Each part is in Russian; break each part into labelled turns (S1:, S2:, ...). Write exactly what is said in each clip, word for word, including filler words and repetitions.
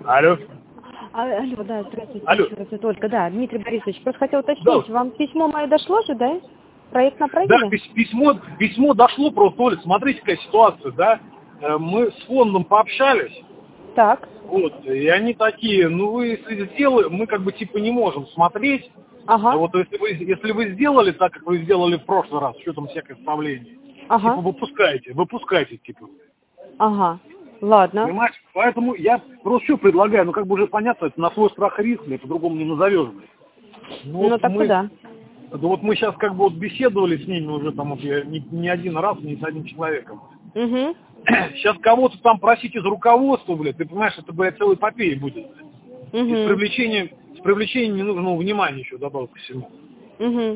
S1: Алло.
S2: А, алло, да, здравствуйте,
S1: Алло.
S2: еще раз, это Ольга. Да, Дмитрий Борисович, просто хотел уточнить,
S1: Да.
S2: вам письмо мое дошло же, да? Проект
S1: Да,
S2: направили?
S1: пис- письмо, письмо дошло просто, Оля, смотрите, какая ситуация, да. Э, Мы с фондом пообщались,
S2: Так,
S1: вот, и они такие, ну вы если сделали, мы как бы типа не можем смотреть.
S2: ага,
S1: Вот если вы, если вы сделали так, как вы сделали в прошлый раз, с учетом всех исправлений, типа
S2: ага,
S1: выпускайте, выпускайте, типа.
S2: ага, ладно.
S1: Понимаешь? Поэтому я просто что предлагаю, ну как бы уже понятно, это на свой страх и риск, блядь, по-другому не назовешь, блядь. Ну
S2: Ну,
S1: вот
S2: так-то
S1: мы,
S2: да.
S1: да вот мы сейчас как бы вот беседовали с ними уже там вот я не, не один раз, не с одним человеком.
S2: Угу,
S1: Сейчас кого-то там просить из руководства, блядь, ты понимаешь, это, блядь, целой эпопеей будет. И с
S2: угу,
S1: привлечением, с привлечением ненужного внимания еще добавок ко всему.
S2: угу.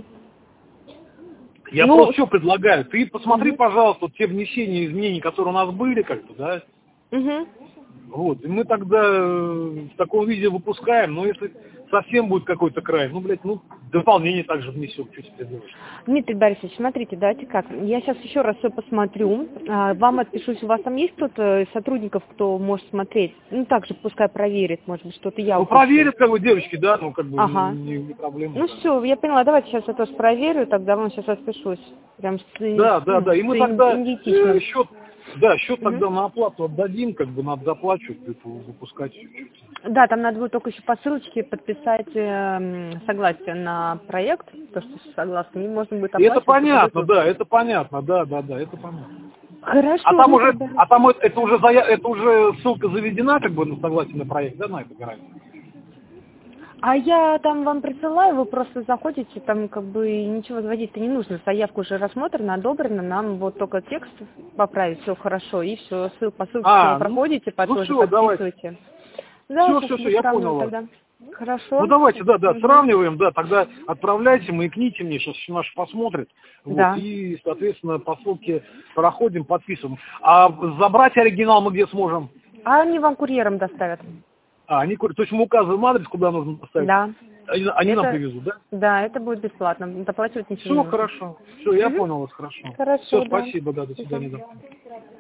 S1: Я
S2: Ну,
S1: просто что предлагаю, ты посмотри,
S2: угу,
S1: пожалуйста, вот те внесения, изменения, которые у нас были как-то, да,
S2: угу.
S1: вот, и мы тогда э, в таком виде выпускаем, но если совсем будет какой-то край, ну, блядь, ну, дополнение также внесем, что теперь делать.
S2: Дмитрий Борисович, смотрите, давайте как. Я сейчас еще раз все посмотрю. А, Вам отпишусь. У вас там есть кто-то из сотрудников, кто может смотреть? Ну, также пускай проверит, может быть, что-то я
S1: Ну,
S2: упущу.
S1: проверят, как бы, девочки, да, ну, как бы,
S2: Ага.
S1: не, не проблема.
S2: Ну все, я поняла. Давайте сейчас я тоже проверю, тогда вам сейчас отпишусь. Прям с,
S1: Да, да,
S2: ну,
S1: да, и
S2: с
S1: мы
S2: ин-
S1: тогда э,
S2: идентичным.
S1: счет, да, счет
S2: Мгм.
S1: тогда на оплату отдадим, как бы, надо заплачивать, типа, выпускать чуть-чуть.
S2: Да, там надо будет только еще по ссылочке подписать эм, согласие на проект, то, что согласны, и можно будет
S1: И это
S2: оплачивать. и
S1: понятно,
S2: будет
S1: да,
S2: выпуск.
S1: это понятно, да, да, да, это понятно. А
S2: Хорошо,
S1: там уже,
S2: Дмитрий
S1: а
S2: Борисович.
S1: там это, это уже зая- это уже ссылка заведена, как бы, на согласие на проект, да, на это гарантия?
S2: А я там вам присылаю, вы просто заходите, там как бы ничего заводить-то не нужно. Заявка уже рассмотрена, одобрена, нам вот только текст поправить, все хорошо, и все, ссыл, по ссылке
S1: А, ну,
S2: проходите, по
S1: ну
S2: тоже
S1: все, давайте.
S2: подписывайте. Да,
S1: Все,
S2: сейчас
S1: все, все,
S2: буду
S1: я
S2: сравнивать
S1: понял вас.
S2: тогда.
S1: Ну
S2: Хорошо.
S1: давайте, да, да,
S2: Мгм.
S1: сравниваем, да, тогда отправляйте, маякните мне, сейчас наш посмотрит, вот,
S2: Да.
S1: и, соответственно, по ссылке проходим, подписываем. А забрать оригинал мы где сможем?
S2: А они вам курьером доставят.
S1: А, они, кур- то есть мы указываем адрес, куда нужно поставить,
S2: Да.
S1: они, они нам
S2: Это,
S1: привезут, да?
S2: да, это будет бесплатно. Доплачивать ничего не
S1: Все
S2: нужно.
S1: хорошо, все, я
S2: Мгм.
S1: понял вас, хорошо. Все,
S2: Хорошо, да.
S1: спасибо, да, до
S2: Спасибо.
S1: свидания, да.